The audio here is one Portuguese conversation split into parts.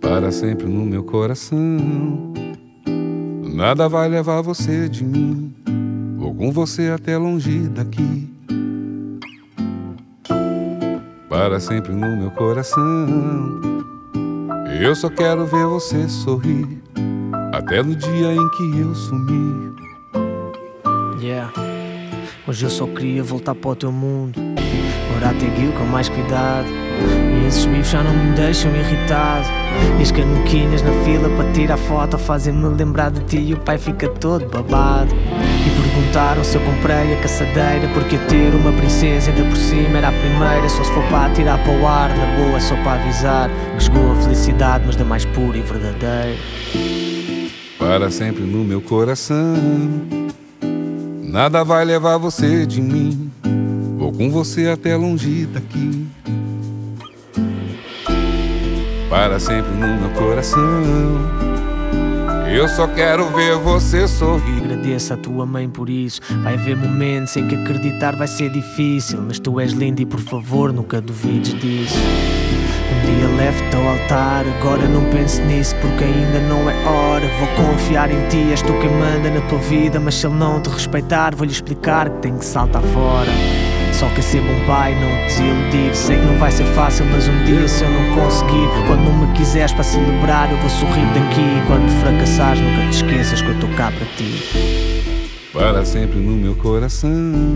para sempre no meu coração. Nada vai levar você de mim, vou com você até longe daqui. Para sempre no meu coração, eu só quero ver você sorrir, até no dia em que eu sumir. Yeah. Hoje eu só queria voltar para o teu mundo, morar até com mais cuidado. E esses bifes já não me deixam irritado. E as canuquinhas na fila para tirar foto fazem-me lembrar de ti e o pai fica todo babado. E perguntaram se eu comprei a caçadeira, porque eu ter uma princesa ainda por cima era a primeira. Só se for para tirar para o ar, na boa só para avisar que chegou a felicidade, mas da mais pura e verdadeira. Para sempre no meu coração, nada vai levar você de mim, vou com você até longe daqui. Para sempre no meu coração, eu só quero ver você sorrir. Agradeço à tua mãe por isso. Vai haver momentos em que acreditar vai ser difícil, mas tu és linda e por favor nunca duvides disso. Um dia levo-te ao altar, agora não pense nisso porque ainda não é hora. Vou confiar em ti, és tu quem manda na tua vida, mas se ele não te respeitar vou-lhe explicar que tem que saltar fora. Só quer ser bom pai, não te desiludir. Sei que não vai ser fácil, mas um dia se eu não conseguir, quando não me quiseres para celebrar, eu vou sorrir daqui. E quando fracassares nunca te esqueças que eu estou cá para ti. Para sempre no meu coração,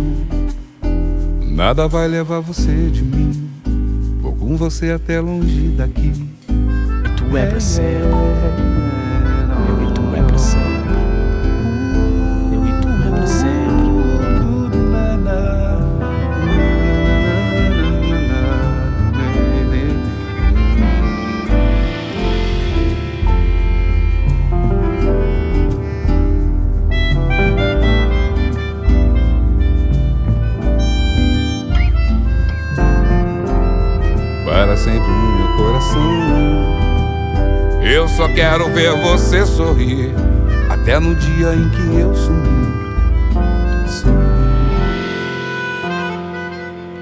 nada vai levar você de mim, vou com você até longe daqui. E tu é para sempre, eu e tu é para sempre, eu e tu é para sempre. Para sempre no meu coração, eu só quero ver você sorrir, até no dia em que eu sumir.